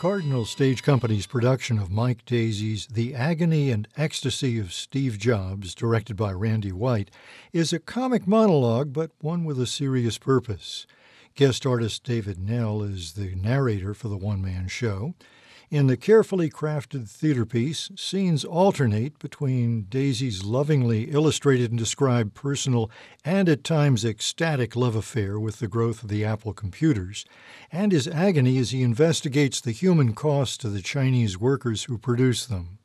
Cardinal Stage Company's production of Mike Daisy's The Agony and Ecstasy of Steve Jobs, directed by Randy White, is a comic monologue, but one with a serious purpose. Guest artist David Nell is the narrator for the one-man show. In the carefully crafted theater piece, scenes alternate between Daisy's lovingly illustrated and described personal and at times ecstatic love affair with the growth of the Apple computers, and his agony as he investigates the human cost to the Chinese workers who produce them.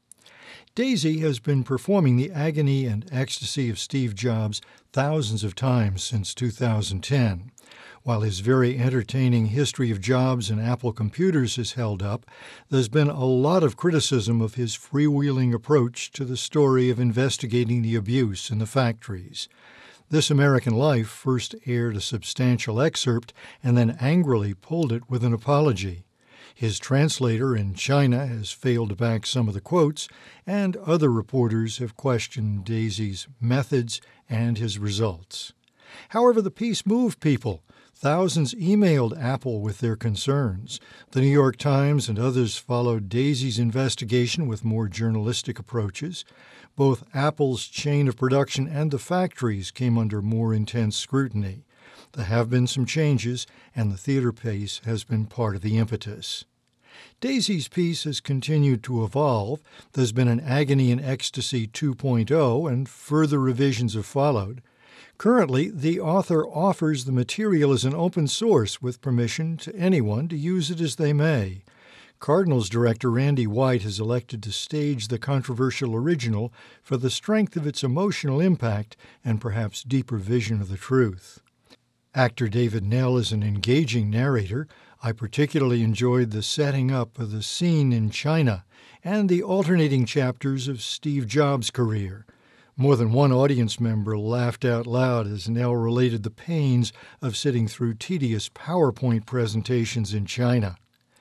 Daisy has been performing The Agony and Ecstasy of Steve Jobs thousands of times since 2010. While his very entertaining history of Jobs and Apple computers is held up, there's been a lot of criticism of his freewheeling approach to the story of investigating the abuse in the factories. This American Life first aired a substantial excerpt and then angrily pulled it with an apology. His translator in China has failed to back some of the quotes, and other reporters have questioned Daisy's methods and his results. However, the piece moved people. Thousands emailed Apple with their concerns. The New York Times and others followed Daisy's investigation with more journalistic approaches. Both Apple's chain of production and the factories came under more intense scrutiny. There have been some changes, and the theater piece has been part of the impetus. Daisy's piece has continued to evolve. There's been an Agony and Ecstasy 2.0, and further revisions have followed. Currently, the author offers the material as an open source with permission to anyone to use it as they may. Cardinals director Randy White has elected to stage the controversial original for the strength of its emotional impact and perhaps deeper vision of the truth. Actor David Nell is an engaging narrator. I particularly enjoyed the setting up of the scene in China and the alternating chapters of Steve Jobs' career. More than one audience member laughed out loud as Nell related the pains of sitting through tedious PowerPoint presentations in China.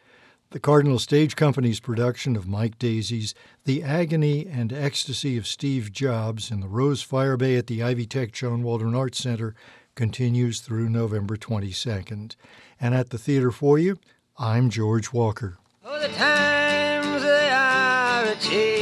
The Cardinal Stage Company's production of Mike Daisy's The Agony and Ecstasy of Steve Jobs in the Rose Fire Bay at the Ivy Tech John Waldron Arts Center continues through November 22nd. And at the theater for you, I'm George Walker. Oh, the times they are a-changin'.